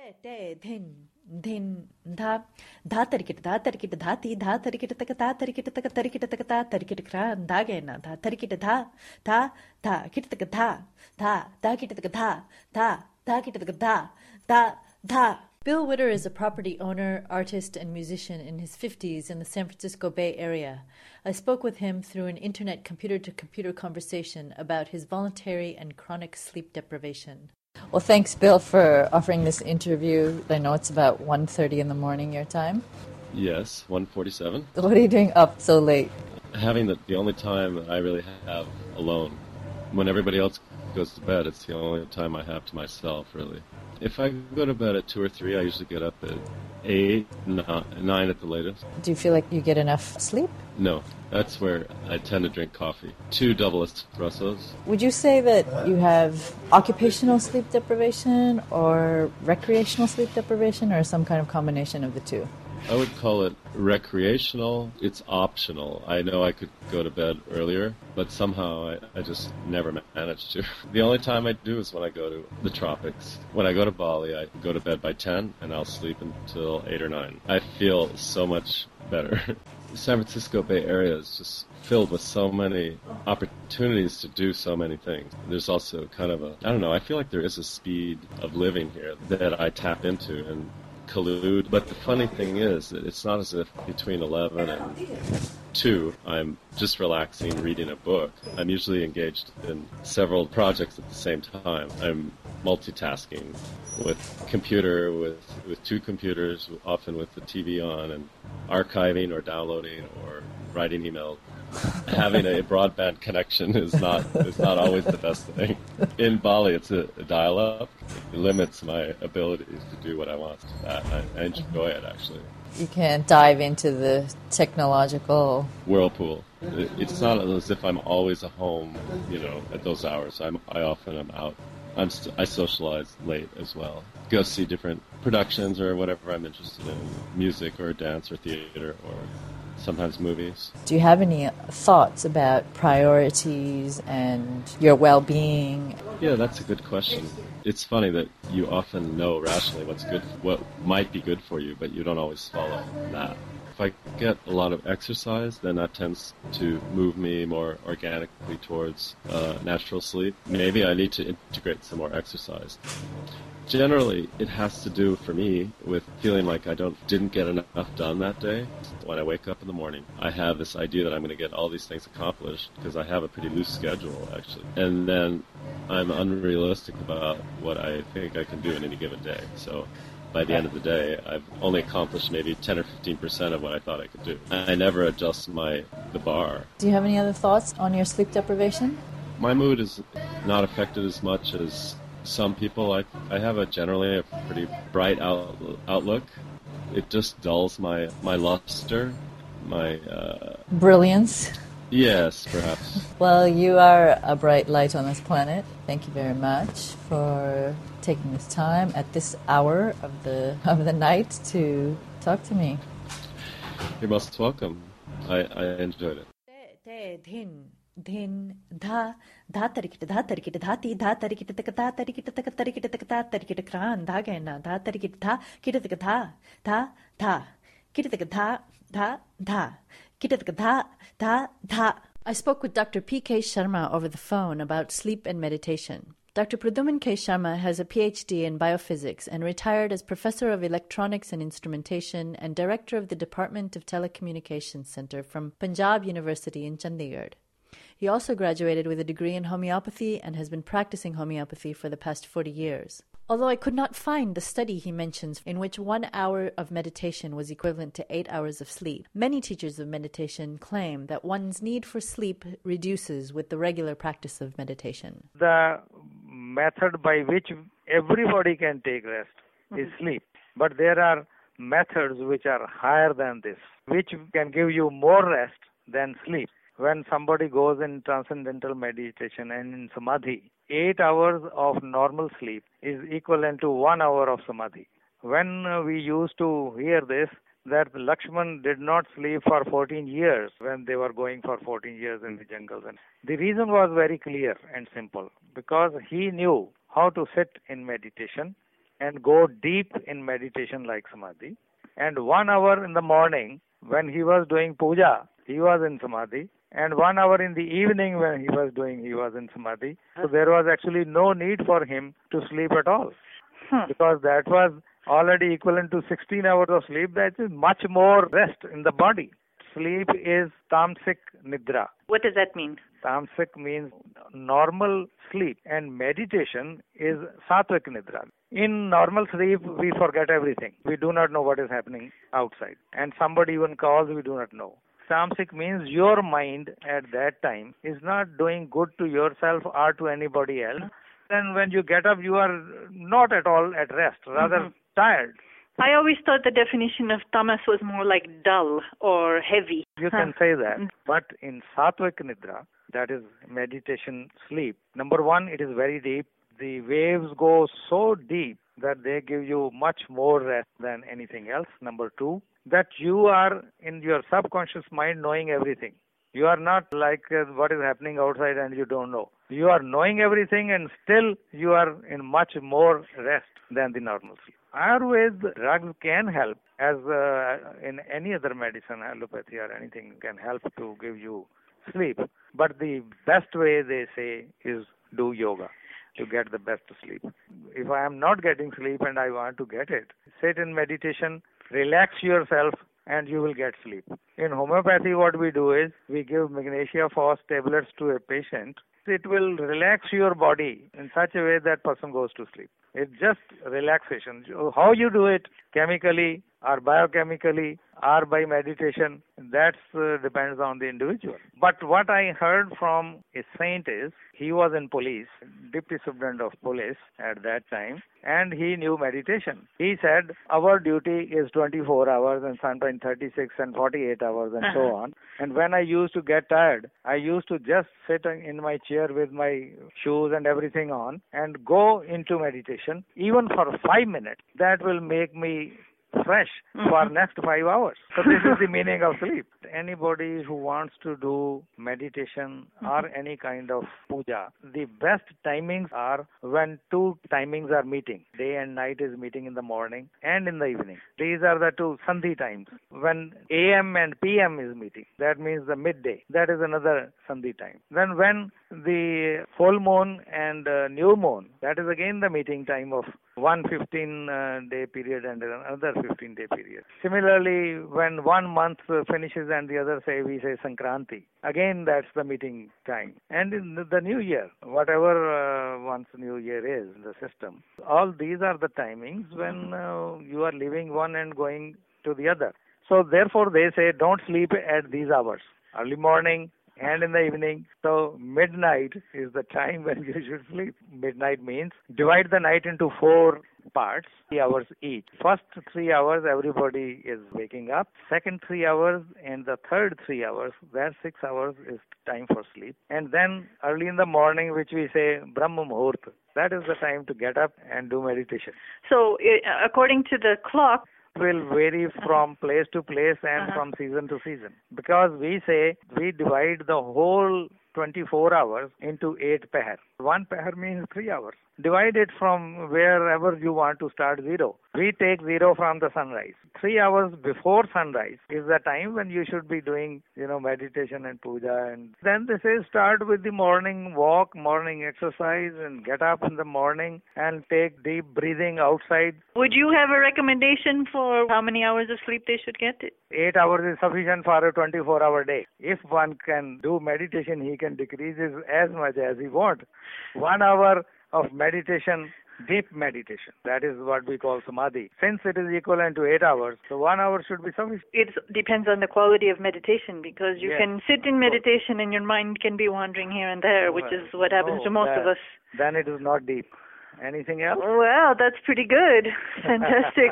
Bill Witter is a property owner, artist, and musician in his 50s in the San Francisco Bay Area. I spoke with him through an internet computer-to-computer conversation about his voluntary and chronic sleep deprivation. Well, thanks, Bill, for offering this interview. I know it's about 1:30 in the morning your time. Yes, 1:47. What are you doing up so late? Having the only time that I really have alone. When everybody else goes to bed, it's the only time I have to myself, really. If I go to bed at 2 or 3, I usually get up at 8, 9 at the latest. Do you feel like you get enough sleep? No, that's where I tend to drink coffee. 2 double espressos. Would you say that you have occupational sleep deprivation or recreational sleep deprivation or some kind of combination of the two? I would call it recreational. It's optional. I know I could go to bed earlier, but somehow I just never manage to. The only time I do is when I go to the tropics. When I go to Bali, I go to bed by 10 and I'll sleep until 8 or 9. I feel so much better. The San Francisco Bay Area is just filled with so many opportunities to do so many things. There's also kind of I feel like there is a speed of living here that I tap into and collude. But the funny thing is that it's not as if between 11 and 2 I'm just relaxing reading a book. I'm usually engaged in several projects at the same time. I'm multitasking with 2 computers, often with the TV on, and archiving or downloading or writing emails. Having a broadband connection is not always the best thing. In Bali, it's a dial-up. It limits my abilities to do what I want. I enjoy it, actually. You can't dive into the technological whirlpool. It's not as if I'm always at home, at those hours. I often am out. I socialize late as well. Go see different productions or whatever I'm interested in, music or dance or theater or sometimes movies. Do you have any thoughts about priorities and your well-being? Yeah, that's a good question. It's funny that you often know rationally what might be good for you, but you don't always follow that. If I get a lot of exercise, then that tends to move me more organically towards natural sleep. Maybe I need to integrate some more exercise. Generally, it has to do, for me, with feeling like I didn't get enough done that day. When I wake up in the morning, I have this idea that I'm going to get all these things accomplished because I have a pretty loose schedule, actually. And then I'm unrealistic about what I think I can do in any given day. So by the end of the day, I've only accomplished maybe 10 or 15% of what I thought I could do. I never adjust the bar. Do you have any other thoughts on your sleep deprivation? My mood is not affected as much as some people. I have generally a pretty bright outlook. It just dulls my luster, my brilliance. Yes, perhaps. Well, you are a bright light on this planet. Thank you very much for taking this time at this hour of the night to talk to me. You're most welcome. I enjoyed it. Din dha tarikit dha tarikit dhati dha tarikit tak dha tarikit tak tarikit tak dha tarikit kran dha gena dha tarikit dha kitatak dha dha dha kitatak dha dha dha kitatak dha dha dha. I spoke with Dr. P.K. Sharma over the phone about sleep and meditation. Dr. Pradyuman K. Sharma has a PhD in biophysics and retired as Professor of Electronics and Instrumentation and Director of the Department of Telecommunications Center from Punjab University in Chandigarh. He also graduated with a degree in homeopathy and has been practicing homeopathy for the past 40 years. Although I could not find the study he mentions in which 1 hour of meditation was equivalent to 8 hours of sleep, many teachers of meditation claim that one's need for sleep reduces with the regular practice of meditation. The method by which everybody can take rest is sleep. But there are methods which are higher than this, which can give you more rest than sleep. When somebody goes in transcendental meditation and in samadhi, 8 hours of normal sleep is equivalent to 1 hour of samadhi. When we used to hear this, that Lakshman did not sleep for 14 years when they were going for 14 years in the jungles. And the reason was very clear and simple, because he knew how to sit in meditation and go deep in meditation like samadhi. And 1 hour in the morning when he was doing puja, he was in samadhi. And 1 hour in the evening when he was in samadhi. So there was actually no need for him to sleep at all. Because that was already equivalent to 16 hours of sleep. That is much more rest in the body. Sleep is tamasic nidra. What does that mean? Tamasic means normal sleep, and meditation is sattvic nidra. In normal sleep, we forget everything. We do not know what is happening outside. And somebody even calls, we do not know. Tamasic means your mind at that time is not doing good to yourself or to anybody else, Then when you get up, you are not at all at rest, rather tired. I always thought the definition of tamas was more like dull or heavy. You can say that. But in Satvik Nidra, that is meditation sleep, number one, it is very deep. The waves go so deep that they give you much more rest than anything else. Number two, that you are in your subconscious mind knowing everything. You are not like what is happening outside and you don't know. You are knowing everything and still you are in much more rest than the normal sleep. Ayurveda drugs can help, as in any other medicine, allopathy or anything can help to give you sleep. But the best way, they say, is do yoga to get the best sleep. If I am not getting sleep and I want to get it, sit in meditation, relax yourself, and you will get sleep. In homeopathy, what we do is we give magnesia phos tablets to a patient. It will relax your body in such a way that person goes to sleep. It's just relaxation. How you do it, chemically or biochemically or by meditation, that depends on the individual. But what I heard from a saint is, he was in police, deputy superintendent of police at that time, and he knew meditation. He said, our duty is 24 hours and sometimes 36 and 48 hours and so on. And when I used to get tired, I used to just sit in my chair with my shoes and everything on and go into meditation, even for 5 minutes. That will make me fresh for next 5 hours. So this is the meaning of sleep. Anybody who wants to do meditation or any kind of puja, the best timings are when two timings are meeting. Day and night is meeting in the morning and in the evening. These are the two sandhi times. When AM and PM is meeting, that means the midday. That is another sandhi time. Then when the full moon and new moon, that is again the meeting time of one 15-day period and another 15-day period. Similarly, when 1 month finishes and the other we say Sankranti, again that's the meeting time. And in the new year, whatever one's new year is, the system, all these are the timings when you are leaving one and going to the other. So therefore they say don't sleep at these hours. Early morning and in the evening. So midnight is the time when you should sleep. Midnight means divide the night into 4 parts, 3 hours each. First 3 hours everybody is waking up. Second 3 hours and the third 3 hours, that 6 hours is time for sleep. And then early in the morning, which we say Brahma Muhurta, that is the time to get up and do meditation. So according to the clock, will vary from place to place and from season to season. Because we say we divide the whole 24 hours into 8 pahar. 1 pahar means 3 hours. Divide it from wherever you want to start 0. We take 0 from the sunrise. 3 hours before sunrise is the time when you should be doing, meditation and puja. And then they say start with the morning walk, morning exercise, and get up in the morning and take deep breathing outside. Would you have a recommendation for how many hours of sleep they should get? 8 hours is sufficient for a 24-hour day. If one can do meditation, he can decrease it as much as he wants. 1 hour of meditation, deep meditation. That is what we call samadhi. Since it is equivalent to 8 hours, so 1 hour should be sufficient. It depends on the quality of meditation, because you can sit in meditation and your mind can be wandering here and there, which is what happens to most of us. Then it is not deep. Anything else? Well, that's pretty good. Fantastic.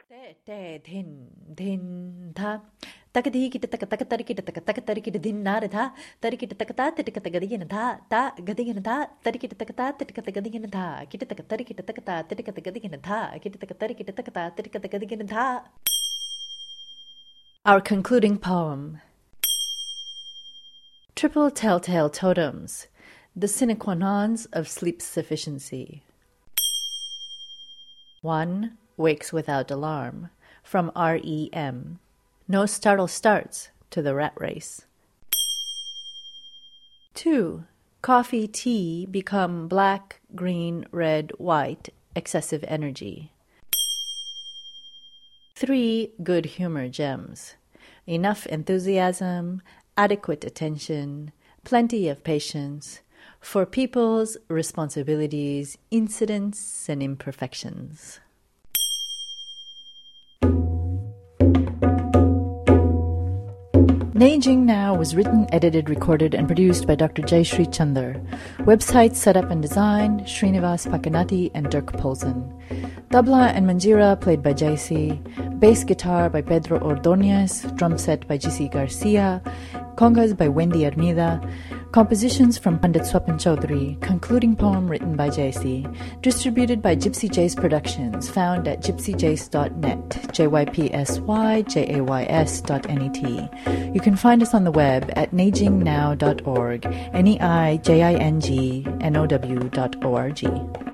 Takadikita takatarikita takatarikita dinarada, tarikita takata, tikatagadina ta, gadina ta, tarikita takata, tikatagadina ta, kitakatarikita takata, tikatagadina ta, kitakatarikita takata, tikatagadina ta. Our concluding poem. Triple Telltale Totems, the sine qua nons of sleep sufficiency. 1. Wakes without alarm, from REM. No startle starts to the rat race. 2. Coffee, tea become black, green, red, white, excessive energy. 3. Good humor gems. Enough enthusiasm, adequate attention, plenty of patience for people's responsibilities, incidents, and imperfections. Neijing Now was written, edited, recorded, and produced by Dr. Jayshree Chandler. Website setup and design, Srinivas Pakanati and Dirk Polson. Tabla and Manjira played by JC. Bass guitar by Pedro Ordóñez. Drum set by GC Garcia. Congas by Wendy Armida. Compositions from Pandit Swapan Chaudhary. Concluding poem written by JC. Distributed by Gypsy Jays Productions. Found at gypsyjays.net. JYPSYJAYS.net. You can find us on the web at neijingnow.org. NEIJINGNOW.org.